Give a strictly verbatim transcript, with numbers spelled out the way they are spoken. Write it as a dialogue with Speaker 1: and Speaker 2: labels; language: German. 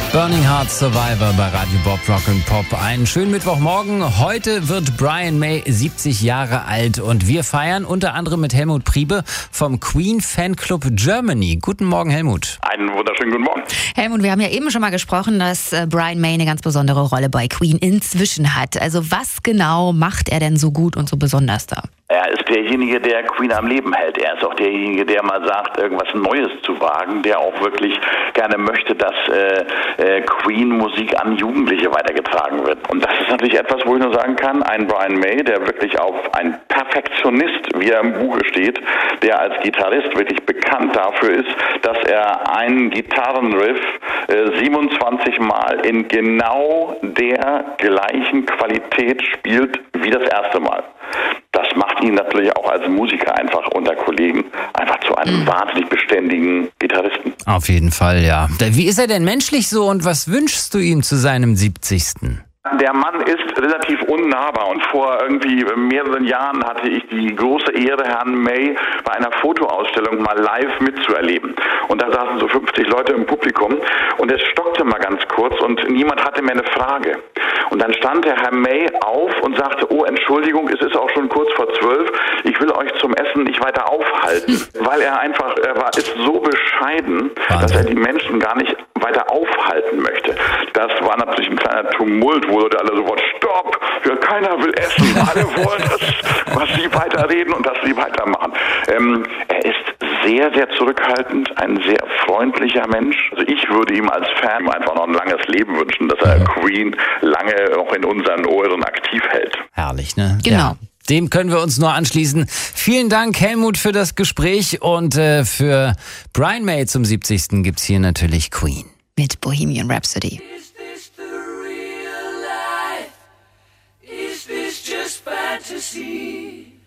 Speaker 1: Burning Heart Survivor bei Radio Bob Rock and Pop. Einen schönen Mittwochmorgen. Heute wird Brian May siebzig Jahre alt und wir feiern unter anderem mit Helmut Priebe vom Queen Fanclub Germany. Guten Morgen, Helmut.
Speaker 2: Einen wunderschönen guten Morgen.
Speaker 3: Helmut, wir haben ja eben schon mal gesprochen, dass Brian May eine ganz besondere Rolle bei Queen inzwischen hat. Also was genau macht er denn so gut und so besonders da?
Speaker 2: Er ist derjenige, der Queen am Leben hält. Er ist auch derjenige, der mal sagt, irgendwas Neues zu wagen, der auch wirklich gerne möchte, dass äh, äh, Queen-Musik an Jugendliche weitergetragen wird. Und das ist natürlich etwas, wo ich nur sagen kann, ein Brian May, der wirklich auf ein Perfektionist, wie er im Buche steht, der als Gitarrist wirklich bekannt dafür ist, dass er einen Gitarrenriff äh, siebenundzwanzig Mal in genau der gleichen Qualität spielt wie das erste Mal. Das macht ihn natürlich auch als Musiker einfach unter Kollegen einfach zu einem mhm. wahnsinnig beständigen Gitarristen.
Speaker 1: Auf jeden Fall, ja. Wie ist er denn menschlich so und was wünschst du ihm zu seinem siebzigsten?
Speaker 2: Der Mann ist relativ unnahbar und vor irgendwie mehreren Jahren hatte ich die große Ehre, Herrn May bei einer Fotoausstellung mal live mitzuerleben. Und da saßen so fünfzig Leute im Publikum und es stockte mal ganz kurz und niemand hatte mehr eine Frage. Und dann stand der Herr May auf und sagte, oh Entschuldigung, es ist auch schon kurz vor zwölf, ich will euch zum Essen nicht weiter aufhalten. Weil er einfach, er war, ist so bescheiden, Wahnsinn. dass er die Menschen gar nicht weiter aufhalten möchte. Das war natürlich ein kleiner Tumult, wo Leute alle sofort, stopp, ja, keiner will essen, alle wollen, dass, was sie weiterreden und dass sie weitermachen. Ähm, er ist sehr, sehr zurückhaltend, ein sehr freundlicher Mensch. Also ich würde ihm als Fan einfach noch ein langes Leben wünschen, dass er Queen lange noch in unseren Ohren aktiv hält.
Speaker 1: Herrlich, ne?
Speaker 3: Genau.
Speaker 1: Ja. Dem können wir uns nur anschließen. Vielen Dank, Helmut, für das Gespräch und äh, für Brian May zum siebzigsten gibt's hier natürlich Queen.
Speaker 3: Mit Bohemian Rhapsody.
Speaker 4: Is this the real life? Is this just fantasy?